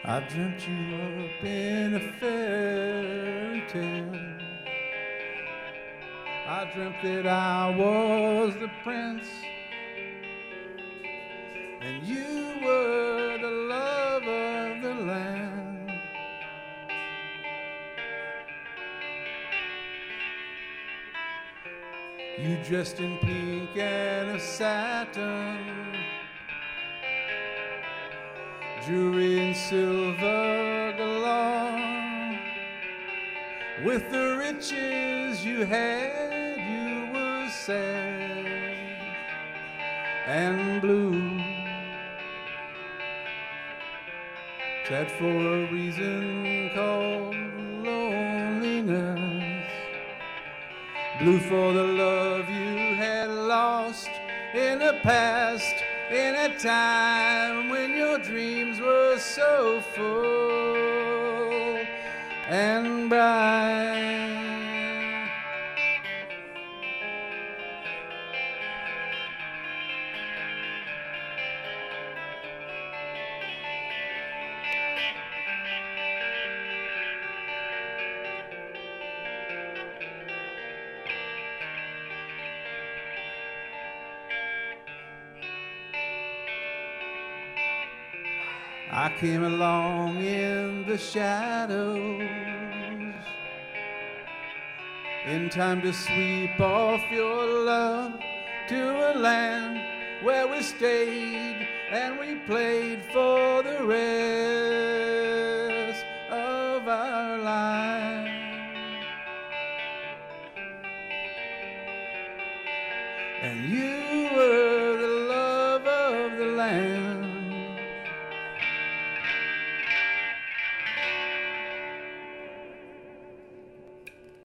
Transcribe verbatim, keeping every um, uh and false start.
I dreamt you up in a fairy tale. I dreamt that I was the prince, and you were the love of the land. You dressed in pink and a satin, jewelry in silver galore. With the riches you had, you were sad and blue. Sad for a reason called loneliness. Blue for the love you had lost in the past, in a time when your dreams were so full and bright. I came along in the shadows, in time to sweep off your love to a land where we stayed and we played for the rest of our lives. And you